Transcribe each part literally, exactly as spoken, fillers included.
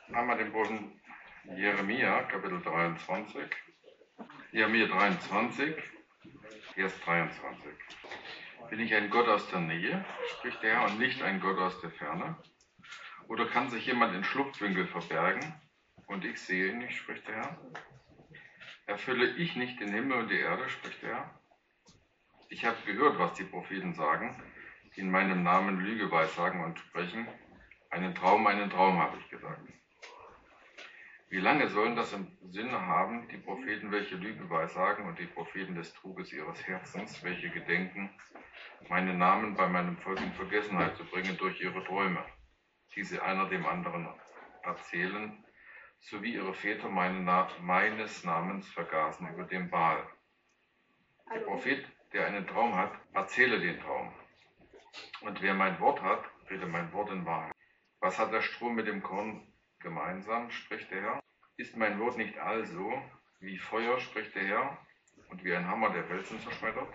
Einmal den Boden Jeremia, Kapitel dreiundzwanzig. Jeremia dreiundzwanzig, Vers dreiundzwanzig. Bin ich ein Gott aus der Nähe, spricht der Herr, und nicht ein Gott aus der Ferne? Oder kann sich jemand in Schlupfwinkel verbergen, und ich sehe ihn nicht, spricht der Herr? Erfülle ich nicht den Himmel und die Erde, spricht der Herr? Ich habe gehört, was die Propheten sagen, die in meinem Namen Lüge weissagen und sprechen. Einen Traum, einen Traum, habe ich gesagt. Wie lange sollen das im Sinne haben, die Propheten, welche Lüge weissagen, und die Propheten des Truges ihres Herzens, welche gedenken, meinen Namen bei meinem Volk in Vergessenheit zu bringen durch ihre Träume, die sie einer dem anderen erzählen, so wie ihre Väter meine Na- meines Namens vergaßen über den Baal. Der Prophet, der einen Traum hat, erzähle den Traum. Und wer mein Wort hat, rede mein Wort in Wahrheit. Was hat der Strom mit dem Korn gemeinsam, spricht der Herr? Ist mein Wort nicht also wie Feuer, spricht der Herr, und wie ein Hammer, der Felsen zerschmettert?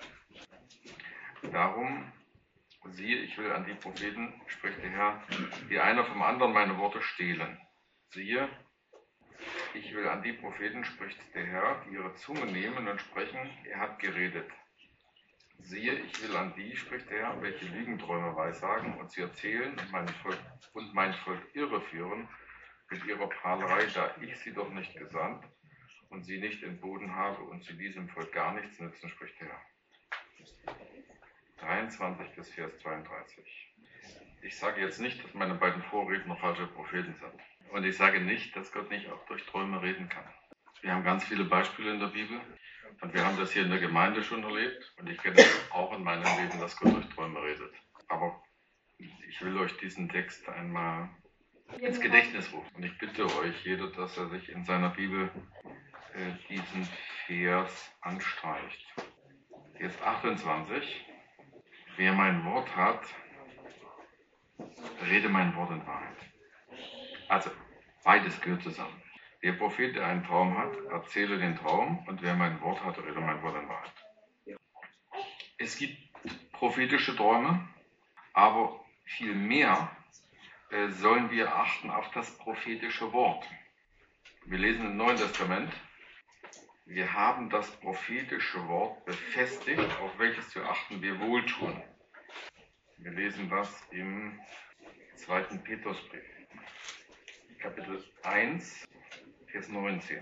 Darum, siehe, ich will an die Propheten, spricht der Herr, die einer vom anderen meine Worte stehlen. Siehe, ich will an die Propheten, spricht der Herr, die ihre Zunge nehmen und sprechen, er hat geredet. Siehe, ich will an die, spricht der Herr, welche Lügenträume weissagen und sie erzählen und mein Volk, und mein Volk irreführen mit ihrer Prahlerei, da ich sie doch nicht gesandt und sie nicht entboten habe und sie diesem Volk gar nichts nützen, spricht der Herr. dreiundzwanzig bis Vers zweiunddreißig. Ich sage jetzt nicht, dass meine beiden Vorredner falsche Propheten sind. Und ich sage nicht, dass Gott nicht auch durch Träume reden kann. Wir haben ganz viele Beispiele in der Bibel und wir haben das hier in der Gemeinde schon erlebt und ich kenne auch in meinem Leben, dass Gott durch Träume redet. Aber ich will euch diesen Text einmal ins Gedächtnis rufen. Und ich bitte euch, jeder, dass er sich in seiner Bibel äh, diesen Vers anstreicht. Vers achtundzwanzig. Wer mein Wort hat, rede mein Wort in Wahrheit. Also, beides gehört zusammen. Der Prophet, der einen Traum hat, erzähle den Traum, und wer mein Wort hat, rede mein Wort in Wahrheit. Es gibt prophetische Träume, aber viel mehr äh, sollen wir achten auf das prophetische Wort. Wir lesen im Neuen Testament, wir haben das prophetische Wort befestigt, auf welches zu achten wir wohltun. Wir lesen das im zweiten Petrusbrief, Kapitel eins, Vers neunzehn.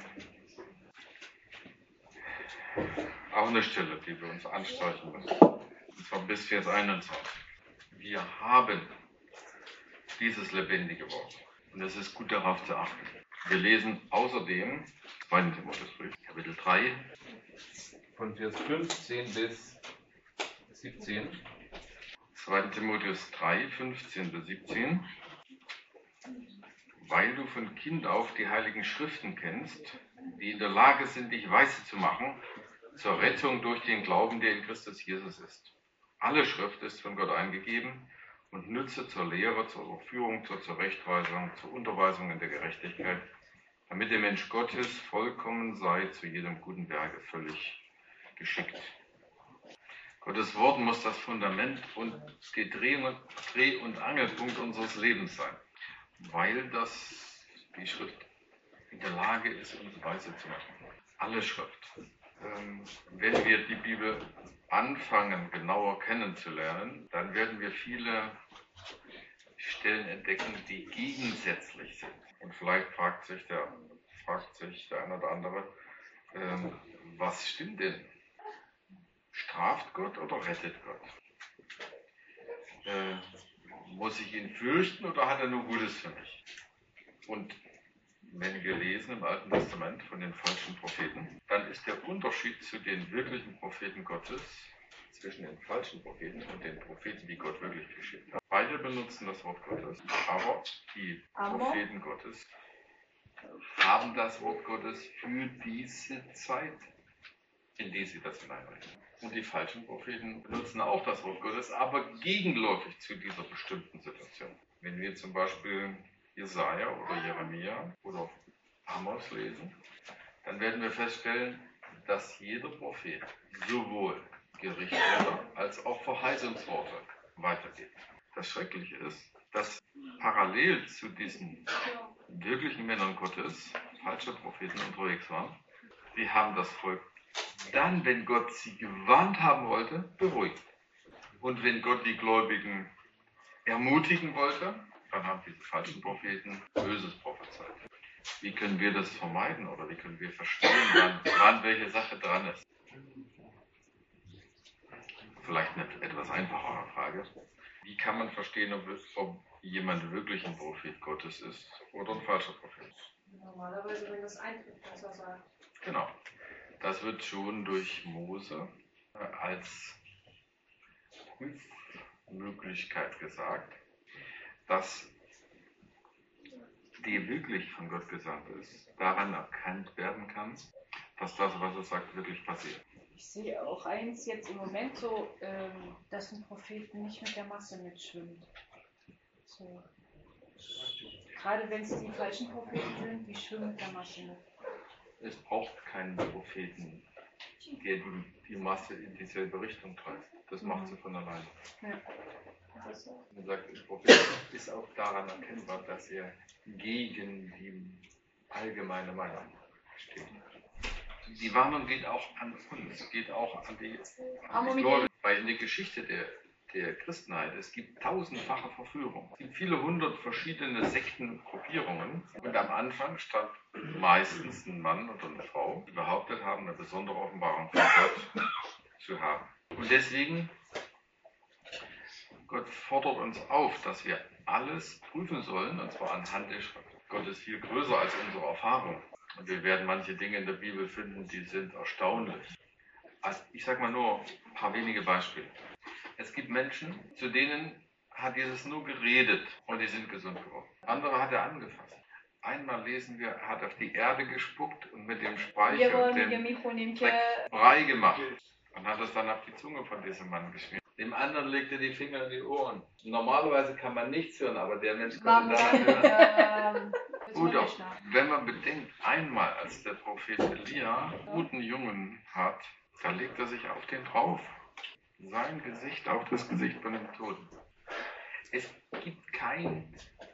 Auch eine Stelle, die wir uns anstreichen müssen. Und zwar bis Vers einundzwanzig. Wir haben dieses lebendige Wort. Und es ist gut darauf zu achten. Wir lesen außerdem zweiten Timotheusbrief, Kapitel drei, von Vers fünfzehn bis siebzehn. zweiten Timotheus drei, fünfzehn bis siebzehn. Weil du von Kind auf die heiligen Schriften kennst, die in der Lage sind, dich weise zu machen, zur Rettung durch den Glauben, der in Christus Jesus ist. Alle Schrift ist von Gott eingegeben und nütze zur Lehre, zur Überführung, zur Zurechtweisung, zur Unterweisung in der Gerechtigkeit, damit der Mensch Gottes vollkommen sei, zu jedem guten Werke völlig geschickt. Gottes Wort muss das Fundament und der Dreh- Dreh- und Angelpunkt unseres Lebens sein, weil das die Schrift in der Lage ist, uns weise zu machen. Alle Schrift. Ähm, wenn wir die Bibel anfangen, genauer kennenzulernen, dann werden wir viele Stellen entdecken, die gegensätzlich sind. Und vielleicht fragt sich der, fragt sich der eine oder andere, ähm, was stimmt denn? Straft Gott oder rettet Gott? Äh, muss ich ihn fürchten oder hat er nur Gutes für mich? Und wenn wir lesen im Alten Testament von den falschen Propheten, dann ist der Unterschied zu den wirklichen Propheten Gottes zwischen den falschen Propheten und den Propheten, die Gott wirklich geschickt hat. Beide benutzen das Wort Gottes, aber die Propheten Gottes haben das Wort Gottes für diese Zeit, in die sie das hineinbringen. Und die falschen Propheten benutzen auch das Wort Gottes, aber gegenläufig zu dieser bestimmten Situation. Wenn wir zum Beispiel Jesaja oder Jeremia oder Amos lesen, dann werden wir feststellen, dass jeder Prophet sowohl Gerichtsworte als auch Verheißungsworte weitergibt. Das Schreckliche ist, dass parallel zu diesen wirklichen Männern Gottes, falsche Propheten, unterwegs waren, die haben das Volk dann, wenn Gott sie gewarnt haben wollte, beruhigt. Und wenn Gott die Gläubigen ermutigen wollte, dann haben diese falschen Propheten Böses prophezeit. Wie können wir das vermeiden oder wie können wir verstehen, wann, wann welche Sache dran ist? Vielleicht eine etwas einfachere Frage. Wie kann man verstehen, ob, ob jemand wirklich ein Prophet Gottes ist oder ein falscher Prophet? Normalerweise, wenn das eintritt, was er sagt. Genau. Das wird schon durch Mose äh, als Prüfmöglichkeit gesagt, dass die wirklich von Gott gesandt ist, daran erkannt werden kann, dass das, was er sagt, wirklich passiert. Ich sehe auch eins jetzt im Moment so, ähm, dass ein Prophet nicht mit der Masse mitschwimmt. So. Gerade wenn es die falschen Propheten sind, die schwimmen mit der Masse mit. Es braucht keinen Propheten, der die, die Masse in dieselbe Richtung treibt. Das macht mhm. sie von alleine. Ja. Man sagt, der Prophet ist auch daran erkennbar, dass er gegen die allgemeine Meinung steht. Die Warnung geht auch an uns, geht auch an die, an die Gläubigen. Weil in der Geschichte der, der Christenheit, es gibt tausendfache Verführung. Es gibt viele hundert verschiedene Sektengruppierungen. Und am Anfang stand meistens ein Mann oder eine Frau, die behauptet haben, eine besondere Offenbarung von Gott zu haben. Und deswegen, Gott fordert uns auf, dass wir alles prüfen sollen, und zwar anhand der Schrift. Gott ist viel größer als unsere Erfahrung. Und wir werden manche Dinge in der Bibel finden, die sind erstaunlich. Also ich sage mal nur ein paar wenige Beispiele. Es gibt Menschen, zu denen hat Jesus nur geredet und die sind gesund geworden. Andere hat er angefasst. Einmal lesen wir, er hat auf die Erde gespuckt und mit dem Speicher den Dreck Brei gemacht und hat es dann auf die Zunge von diesem Mann geschmiert. Dem anderen legte er die Finger in die Ohren. Normalerweise kann man nichts hören, aber der Mensch konnte danach hören. Oder wenn man bedenkt, einmal als der Prophet Elia einen guten Jungen hat, da legt er sich auf den drauf. Sein Gesicht auf das Gesicht von dem Toten. Es gibt kein,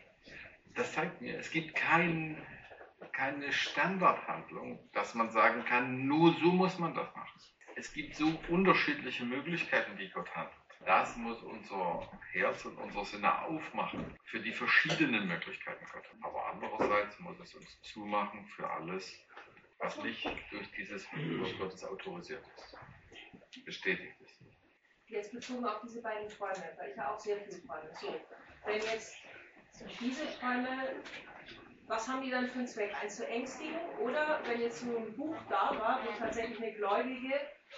das zeigt mir, es gibt kein, keine Standardhandlung, dass man sagen kann, nur so muss man das machen. Es gibt so unterschiedliche Möglichkeiten, wie Gott handelt. Das muss unser Herz und unser Sinne aufmachen für die verschiedenen Möglichkeiten Gottes. Aber andererseits muss es uns zumachen für alles, was nicht durch dieses Wort Gottes autorisiert ist, bestätigt ist. Jetzt bezogen auf diese beiden Träume, weil ich ja auch sehr viele Träume. So, wenn jetzt diese Träume, was haben die dann für einen Zweck? Eins zu ängstigen? Oder wenn jetzt nur ein Buch da war, wo tatsächlich eine Gläubige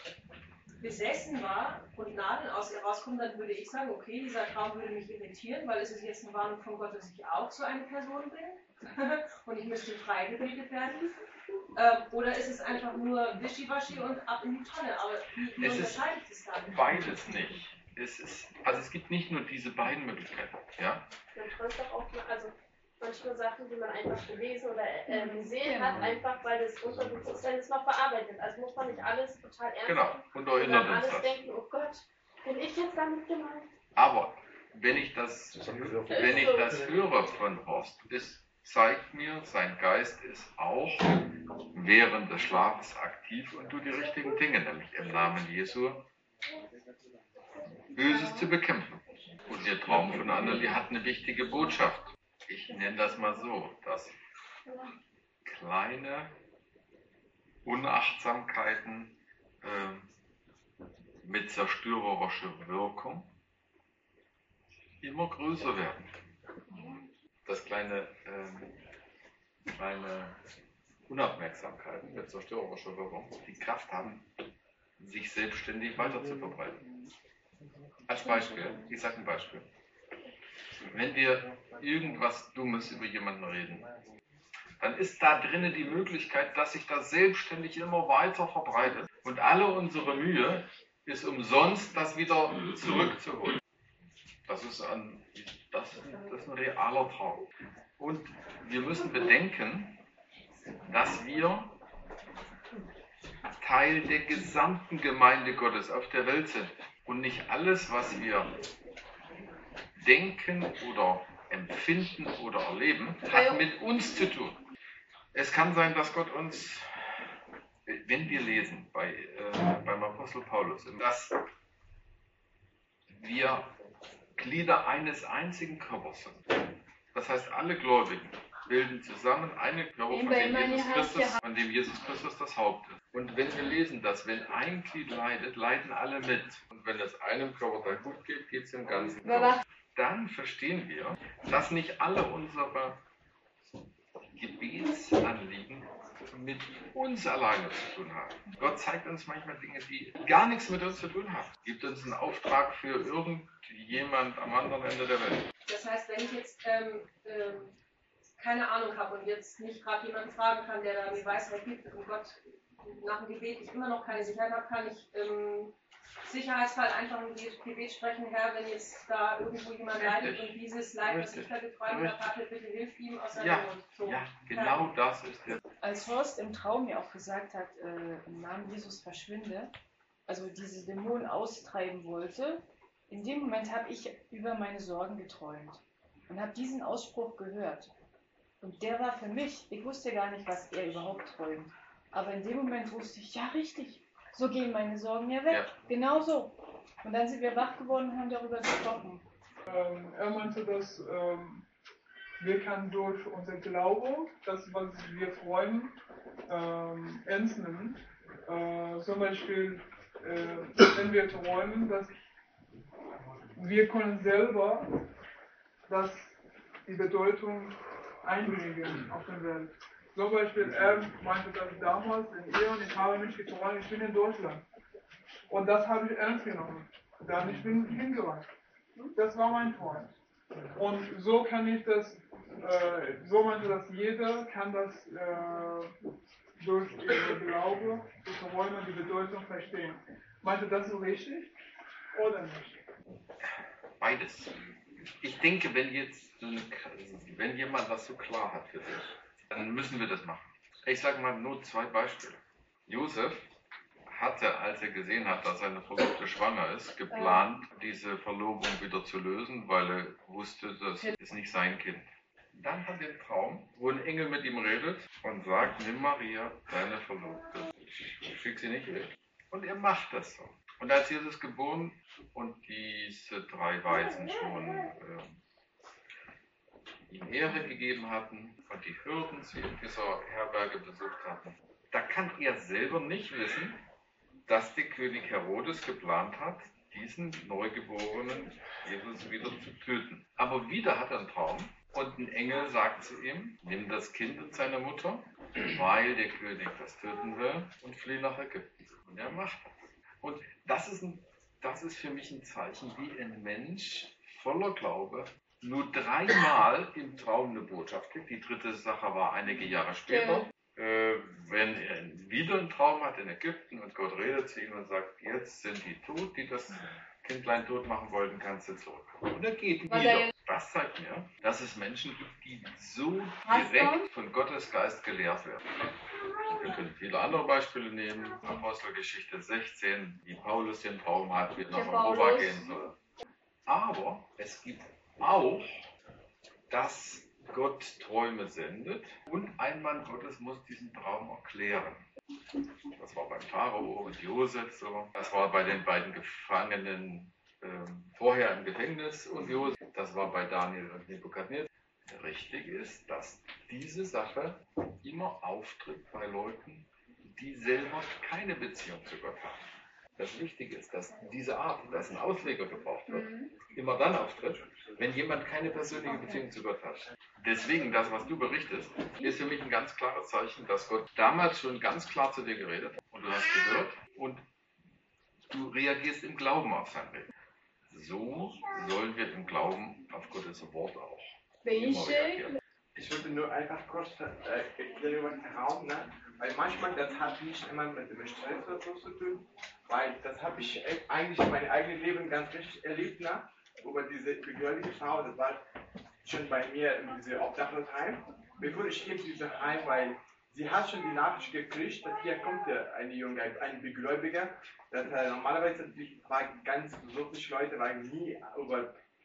besessen war und Nadeln aus ihr rauskommen, dann würde ich sagen, okay, dieser Traum würde mich irritieren, weil es ist jetzt eine Warnung von Gott, dass ich auch so eine Person bin und ich müsste freigeredet werden. Ähm, oder ist es einfach nur Wischiwaschi und ab in die Tonne? Aber wie, wie unterscheide ich das dann? Beides nicht. Es ist, also es gibt nicht nur diese beiden Möglichkeiten. Ja? Man träumt doch auch mal, also manchmal Sachen, die man einfach gelesen oder äh, gesehen hat, einfach weil das Unterbewusstsein es noch verarbeitet. Also muss man nicht alles total ernst genau. nehmen. Und erinnert uns alles das. denken, oh Gott, bin ich jetzt damit gemeint? Aber wenn ich das, wenn ich das höre von Horst, es zeigt mir, sein Geist ist auch während des Schlafes aktiv und tut die richtigen Dinge, nämlich im Namen Jesu Böses zu bekämpfen. Und der Traum von anderen, die hat eine wichtige Botschaft. Ich nenne das mal so, dass kleine Unachtsamkeiten äh, mit zerstörerischer Wirkung immer größer werden. Dass kleine, äh, kleine Unaufmerksamkeiten mit zerstörerischer Wirkung die Kraft haben, sich selbstständig weiter zu verbreiten. Als Beispiel, ich sage ein Beispiel. Wenn wir irgendwas Dummes über jemanden reden, dann ist da drinnen die Möglichkeit, dass sich das selbstständig immer weiter verbreitet. Und alle unsere Mühe ist umsonst, das wieder zurückzuholen. Das ist ein, das, das ist ein realer Traum. Und wir müssen bedenken, dass wir Teil der gesamten Gemeinde Gottes auf der Welt sind. Und nicht alles, was wir denken oder empfinden oder erleben, hat mit uns zu tun. Es kann sein, dass Gott uns, wenn wir lesen bei, äh, beim Apostel Paulus, dass wir Glieder eines einzigen Körpers sind. Das heißt, alle Gläubigen bilden zusammen eine Körper, von dem, Jesus Christus, von dem Jesus Christus das Haupt ist. Und wenn wir lesen, dass wenn ein Glied leidet, leiden alle mit. Und wenn es einem Körper dann gut geht, geht es dem ganzen Körper. Dann verstehen wir, dass nicht alle unsere Gebetsanliegen mit uns alleine zu tun haben. Gott zeigt uns manchmal Dinge, die gar nichts mit uns zu tun haben. Gibt uns einen Auftrag für irgendjemand am anderen Ende der Welt. Das heißt, wenn ich jetzt ähm, ähm, keine Ahnung habe und jetzt nicht gerade jemanden fragen kann, der da mir Weisheit gibt und Gott nach dem Gebet ich immer noch keine Sicherheit habe, kann ich im Sicherheitsfall einfach im Gebet sprechen, Herr, wenn jetzt da irgendwo jemand leidet und dieses Leid, das ich da geträumt habe, hatte, bitte hilf ihm aus seiner Ja, Not. So. ja, genau das ist der. Als Horst im Traum mir auch gesagt hat, äh, im Namen Jesus verschwinde, also diese Dämonen austreiben wollte, in dem Moment habe ich über meine Sorgen geträumt und habe diesen Ausspruch gehört. Und der war für mich, ich wusste gar nicht, was er überhaupt träumt. Aber in dem Moment wusste ich, ja richtig, so gehen meine Sorgen ja weg. Ja. Genau so. Und dann sind wir wach geworden und haben darüber gesprochen. Ähm, er meinte, dass ähm, wir können durch unser Glaube, das, was wir träumen, ähm, ernst nehmen. Äh, zum Beispiel, äh, wenn wir träumen, dass wir können selber das, die Bedeutung einbringen auf der Welt. Zum Beispiel, er meinte das damals in Iran, ich habe mich geträumt, ich bin in Deutschland. Und das habe ich ernst genommen. Dann ich bin hingereist. Das war mein Freund. Und so kann ich das, äh, so meinte das jeder, kann das äh, durch ihren Glaube, durch Träume die Bedeutung verstehen. Meinte das so richtig oder nicht? Beides. Ich denke, wenn jetzt, wenn jemand das so klar hat für sich, dann müssen wir das machen. Ich sage mal nur zwei Beispiele. Josef hatte, als er gesehen hat, dass seine Verlobte schwanger ist, geplant, diese Verlobung wieder zu lösen, weil er wusste, das ist nicht sein Kind. Dann hat er den Traum, wo ein Engel mit ihm redet und sagt, nimm Maria, deine Verlobte, schick sie nicht weg. Und er macht das so. Und als Jesus geboren und diese drei Weisen schon äh, ihm Ehre gegeben hatten und die Hirten sie in dieser Herberge besucht hatten, da kann er selber nicht wissen, dass der König Herodes geplant hat, diesen Neugeborenen Jesus wieder zu töten. Aber wieder hat er einen Traum und ein Engel sagt zu ihm, nimm das Kind und seine Mutter, weil der König das töten will und flieh nach Ägypten. Und er macht das. Und das ist, ein, das ist für mich ein Zeichen, wie ein Mensch voller Glaube nur dreimal im Traum eine Botschaft kriegt. Die dritte Sache war einige Jahre später. Äh, wenn er wieder einen Traum hat in Ägypten und Gott redet zu ihm und sagt, jetzt sind die tot, die das Kindlein tot machen wollten, kannst du zurückkommen. Und er geht wieder. Das zeigt mir, dass es Menschen gibt, die so direkt von Gottes Geist gelehrt werden. Wir können viele andere Beispiele nehmen. Apostelgeschichte sechzehn, wie Paulus den Traum hat, wie er nach Europa gehen soll. Aber es gibt auch, dass Gott Träume sendet und ein Mann Gottes muss diesen Traum erklären. Das war beim Pharao und Josef so. Das war bei den beiden Gefangenen äh, vorher im Gefängnis und Josef. Das war bei Daniel und Nebukadnezar. Richtig ist, dass diese Sache immer auftritt bei Leuten, die selber keine Beziehung zu Gott haben. Das Wichtige ist, dass diese Art, dass ein Ausleger gebraucht wird, mhm. immer dann auftritt, wenn jemand keine persönliche Beziehung zu Gott hat. Deswegen, das, was du berichtest, ist für mich ein ganz klares Zeichen, dass Gott damals schon ganz klar zu dir geredet hat und du hast gehört und du reagierst im Glauben auf sein Reden. So sollen wir im Glauben auf Gottes Wort auch immer reagieren. Ich würde nur einfach kurz äh, erklären über den Raum, ne? Weil manchmal das hat nicht immer mit dem Stress oder so zu tun, weil das habe ich eigentlich in meinem eigenen Leben ganz richtig erlebt, ne? Über diese begläubige Frau, das war schon bei mir in diesem Obdachlosenheim. Bevor ich in diese Heim, weil sie hat schon die Nachricht gekriegt, dass hier kommt eine junge, ein Begläubiger. Das, äh, normalerweise waren ganz wirklich Leute, waren nie über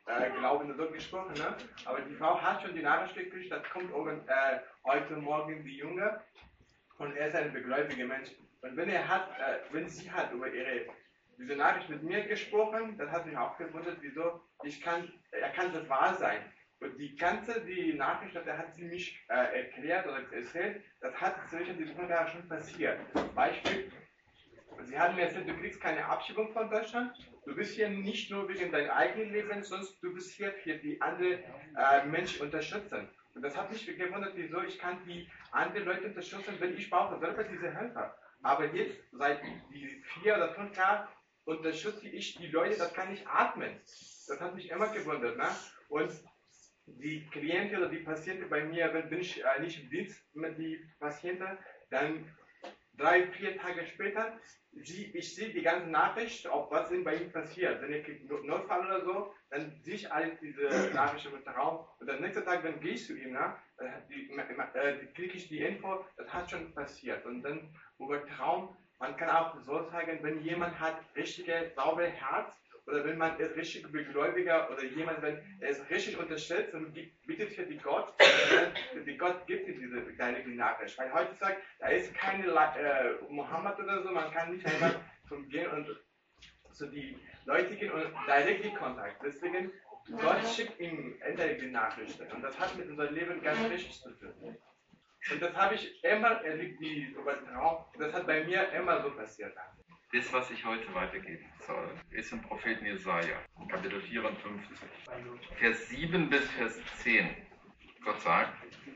äh, Glauben so gesprochen, ne? Aber die Frau hat schon die Nachricht gekriegt, das kommt äh, heute Morgen die Junge und er ist ein begläubiger Mensch. Und wenn er hat, äh, wenn sie hat über ihre diese Nachricht mit mir gesprochen, das hat mich auch gewundert, wieso ich kann, er kann das wahr sein. Und die ganze die Nachricht, der hat sie mich äh, erklärt oder erzählt, das hat zwischen diesen fünf Jahren schon passiert. Beispiel, sie haben mir erzählt, du kriegst keine Abschiebung von Deutschland, du bist hier nicht nur wegen deinem eigenen Leben, sondern du bist hier für die anderen äh, Menschen unterstützen. Und das hat mich gewundert, wieso ich kann die anderen Leute unterstützen, wenn ich brauche selber diese Helfer. Aber jetzt, seit die vier oder fünf Jahren, unterstütze ich die Leute, das kann ich atmen. Das hat mich immer gewundert. Ne? Und die Klienten oder die Patienten bei mir, wenn ich äh, nicht im Dienst mit den Patienten, dann drei, vier Tage später, sie, ich sehe die ganze Nachricht, ob was denn bei ihnen passiert. Wenn ich Notfall oder so, dann sehe ich alle diese Nachrichten mit Raum. Und am nächsten Tag, dann gehe ich zu ihm, ne? die, äh, die kriege ich die Info, das hat schon passiert. Und dann über Traum, man kann auch so sagen, wenn jemand hat richtige, saubere Herz, oder wenn man ist richtig Begläubiger oder jemand, wenn er es richtig unterstützt und bittet für die Gott, dann die Gott gibt dir diese kleine Nachricht. Weil heutzutage, da ist keine äh, Mohammed oder so, man kann nicht einfach zum gehen und zu die Leute gehen und direkt Kontakt. Deswegen, Gott schickt ihm endlich die Nachrichten. Und das hat mit unserem Leben ganz richtig zu tun. Und das habe ich immer erlebt, die Übertragung. Das hat bei mir immer so passiert. Das, was ich heute weitergeben soll, ist im Propheten Jesaja, Kapitel vierundfünfzig, Vers sieben bis Vers zehn. Gott sagt: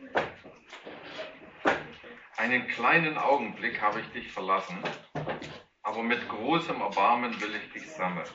Einen kleinen Augenblick habe ich dich verlassen, aber mit großem Erbarmen will ich dich sammeln.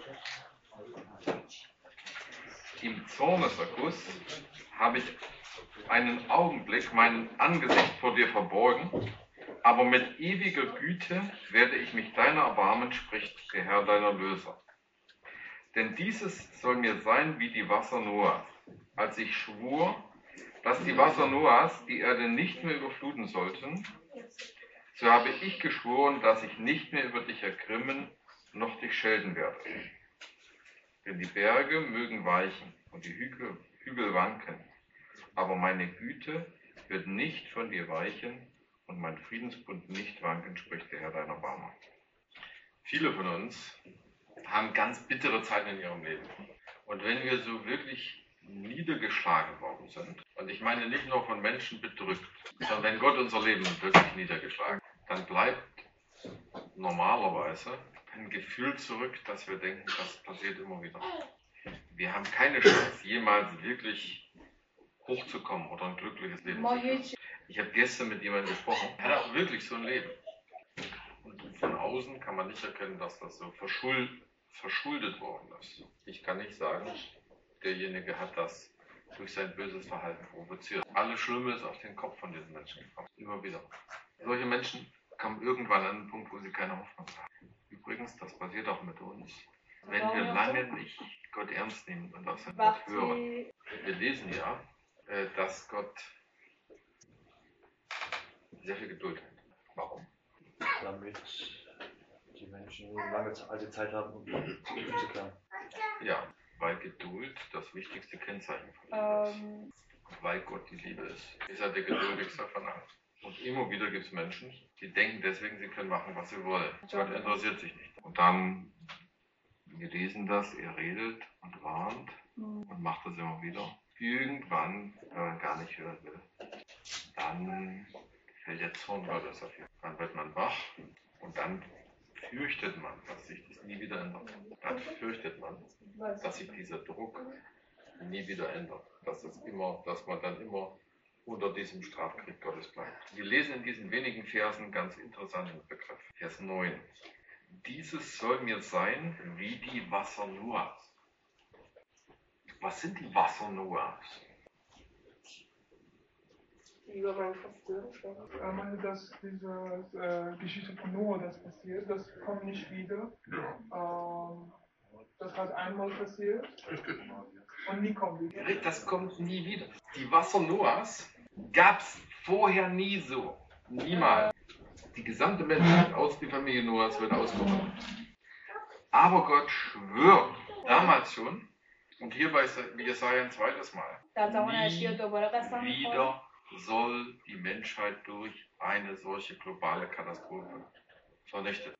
Im Zorneserguss habe ich einen Augenblick mein Angesicht vor dir verborgen, aber mit ewiger Güte werde ich mich deiner erbarmen, spricht der Herr deiner Löser. Denn dieses soll mir sein wie die Wasser Noahs, als ich schwur, dass die Wasser Noahs die Erde nicht mehr überfluten sollten, so habe ich geschworen, dass ich nicht mehr über dich ergrimmen, noch dich schelten werde. Denn die Berge mögen weichen und die Hügel, Hügel wanken, aber meine Güte wird nicht von dir weichen, und mein Friedensbund nicht wanken, spricht der Herr deiner Erbarmer. Viele von uns haben ganz bittere Zeiten in ihrem Leben. Und wenn wir so wirklich niedergeschlagen worden sind, und ich meine nicht nur von Menschen bedrückt, sondern wenn Gott unser Leben wirklich niedergeschlagen, dann bleibt normalerweise ein Gefühl zurück, dass wir denken, das passiert immer wieder. Wir haben keine Chance, jemals wirklich hochzukommen oder ein glückliches Leben zu führen. Ich habe gestern mit jemandem gesprochen, er hat auch wirklich so ein Leben. Und von außen kann man nicht erkennen, dass das so verschuld, verschuldet worden ist. Ich kann nicht sagen, derjenige hat das durch sein böses Verhalten provoziert. Alles Schlimme ist auf den Kopf von diesen Menschen gekommen. Immer wieder. Solche Menschen kommen irgendwann an einen Punkt, wo sie keine Hoffnung haben. Übrigens, das passiert auch mit uns. Wenn wir lange nicht Gott ernst nehmen und auf sein Wort hören. Wir lesen ja, dass Gott sehr viel Geduld hat. Warum? Damit die Menschen lange alte Zeit haben, um zu klären. Ja, weil Geduld das wichtigste Kennzeichen von ihm ist. Ähm. Weil Gott die Liebe ist. Ist er der geduldigste von allen. Und immer wieder gibt es Menschen, die denken deswegen, sie können machen, was sie wollen. Gott interessiert sich nicht. Und dann, wir lesen das, er redet und warnt und macht das immer wieder. Irgendwann, wenn man gar nicht hören will, dann fällt der Zorn Gottes auf ihn. Dann wird man wach und dann fürchtet man, dass sich das nie wieder ändert. Dann fürchtet man, dass sich dieser Druck nie wieder ändert. Dass, das immer, dass man dann immer unter diesem Strafkrieg Gottes bleibt. Wir lesen in diesen wenigen Versen einen ganz interessanten Begriff. Vers neun. Dieses soll mir sein wie die Wasser Noahs. Was sind die Wasser Noahs? Die über meinen Verstören schwimmen. Ich meine, dass diese äh, Geschichte von Noah, das passiert, das kommt nicht wieder. Ähm, das hat einmal passiert und nie kommt wieder. Das kommt nie wieder. Die Wasser Noahs gab es vorher nie so. Niemals. Die gesamte Menschheit aus der Familie Noahs wird ausgerottet. Aber Gott schwört damals schon, Und hier bei Jesaja ein zweites Mal. Nie wieder soll die Menschheit durch eine solche globale Katastrophe vernichtet.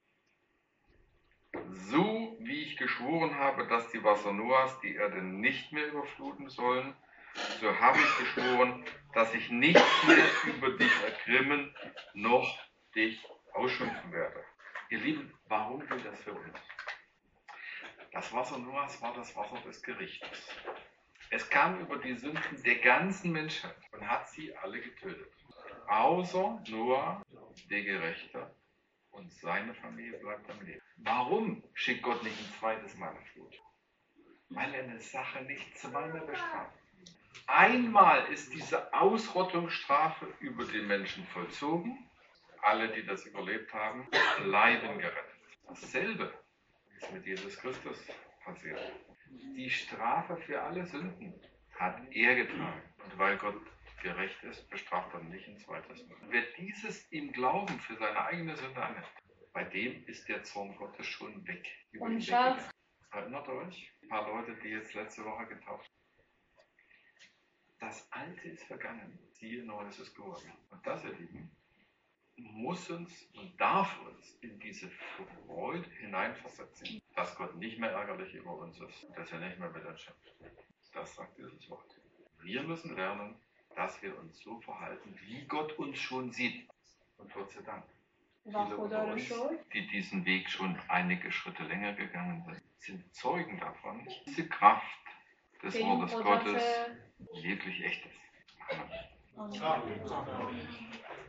So wie ich geschworen habe, dass die Wasser Noahs die Erde nicht mehr überfluten sollen, so habe ich geschworen, dass ich nicht mehr über dich ergrimmen, noch dich ausschimpfen werde. Ihr Lieben, warum gilt das für uns? Das Wasser Noahs war das Wasser des Gerichtes. Es kam über die Sünden der ganzen Menschheit und hat sie alle getötet. Außer Noah, der Gerechte, und seine Familie bleibt am Leben. Warum schickt Gott nicht ein zweites Mal eine Flut? Weil er eine Sache nicht zweimal bestraft. Einmal ist diese Ausrottungsstrafe über den Menschen vollzogen. Alle, die das überlebt haben, bleiben gerettet. Dasselbe ist mit Jesus Christus passiert. Die Strafe für alle Sünden hat er getragen. Und weil Gott gerecht ist, bestraft er nicht ein zweites Mal. Wer dieses im Glauben für seine eigene Sünde annimmt, bei dem ist der Zorn Gottes schon weg. Über ihn weggegangen. Erinnert euch? Ein paar Leute, die jetzt letzte Woche getauft haben. Das Alte ist vergangen, siehe, Neues ist geworden. Und das, ihr Lieben, muss uns und darf uns in diese Freude hineinversetzen, dass Gott nicht mehr ärgerlich über uns ist, dass er nicht mehr mit uns schimpft. Das sagt dieses Wort. Wir müssen lernen, dass wir uns so verhalten, wie Gott uns schon sieht. Und Gott sei Dank. Viele unter uns, die diesen Weg schon einige Schritte länger gegangen sind, sind Zeugen davon, diese Kraft des Wortes Gottes wirklich echt ist. Amen. Amen.